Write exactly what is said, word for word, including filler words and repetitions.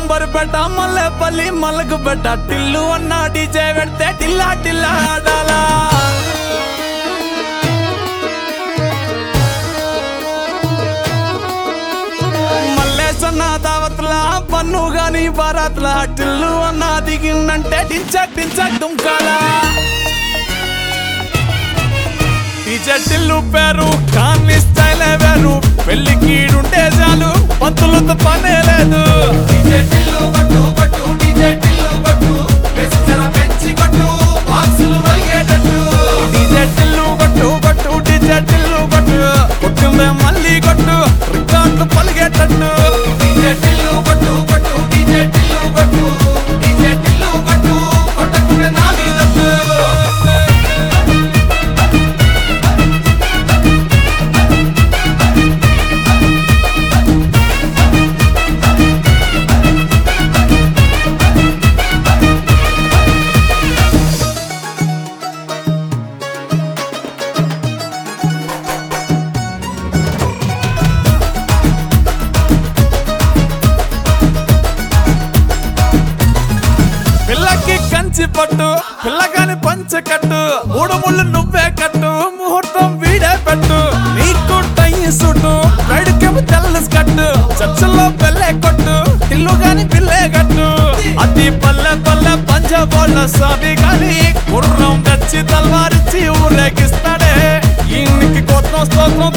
అంబర్పేట మల్లెపల్లి మలకపేట టిల్లు అన్న డీజే పెడితే టిల్లా టిల్లా ఆడాలా మల్లేసన్న దావత్ల పన్ను గాని బారాత్ల టిల్లు అన్న దిగిందంటే టించక్ టించక్ దుంకాలా డీజే టిల్లు పేరు కానీ స్టైల్ వేరు పెళ్లి కీడుంటే చాలు పంతులతో పనే లేదు డీజే టిల్లు కొట్టు కొట్టు డీజే టిల్లు కొట్టు వెచ్చన పెంచి కొట్టు బాక్సులు వలిగేటట్టు డీజే టిల్లు కొట్టు కొట్టు డీజే టిల్లు కొట్టు కొట్టుందే మళ్ళీ కొట్టు రికార్డులు పలిగేటట్టు డీజే టిల్లు కొట్టు కొట్టు డీజే టిల్లు కొట్టు డీజే టిల్లు కొట్టు కొట్టకుంటే నా మీదట్టు పిల్లకి కంచి పట్టు పిల్లగాని పంచ కట్టు మూడు ముళ్ళు నువ్వే కట్టు ముహూర్తం వీడే పెట్టు నీకు టై సుట్టు రైడ్కేమో తెల్ల కట్టు చర్చల్లో పెళ్ళే కొట్టు ఇల్లు గాని పిల్లే కట్టు అది పల్లె పల్లె పంచబోళ్ళ సాబి గాని గుర్రం తెచ్చి తల్వారిచ్చి ఊరేగిస్తాడే ఈయనకి గోత్రం స్తోత్రం